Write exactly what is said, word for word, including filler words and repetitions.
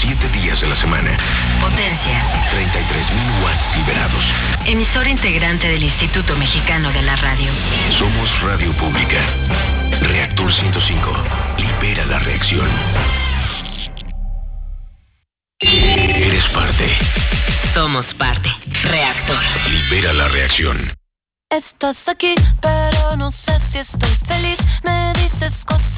siete días de la semana. Potencia. treinta y tres mil watts liberados. Emisora integrante del Instituto Mexicano de la Radio. Somos Radio Pública. Reactor ciento cinco. Libera la reacción. Eres parte. Somos parte. Reactor. Libera la reacción. Estás aquí, pero no sé si estoy feliz. Me dices cosas